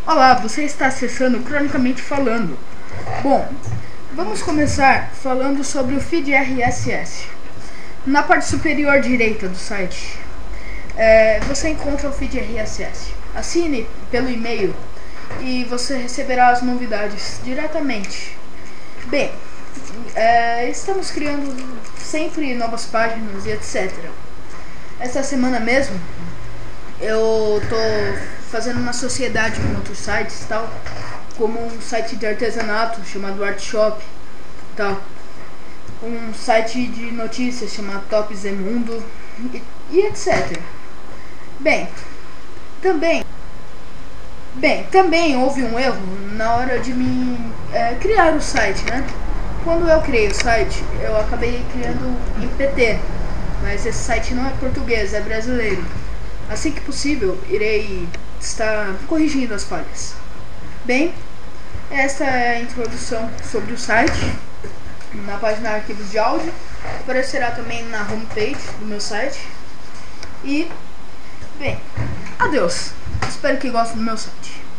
Olá, você está acessando Cronicamente Falando. Bom, vamos começar falando sobre o feed RSS. Na parte superior direita do site, você encontra o feed RSS. Assine pelo e-mail e você receberá as novidades diretamente. Bem, estamos criando sempre novas páginas e etc. Esta semana mesmo, eu tô fazendo uma sociedade com outros sites e tal, como um site de artesanato chamado Artshop, tal, um site de notícias chamado Top Zemundo e etc. Bem, também também houve um erro na hora de criar o site, né? Quando eu criei o site, eu acabei criando em PT, mas esse site não é português, é brasileiro. Assim que possível, irei estar corrigindo as falhas. Bem, esta é a introdução sobre o site. Na página arquivos de áudio, aparecerá também na homepage do meu site. E, bem, adeus. Espero que gostem do meu site.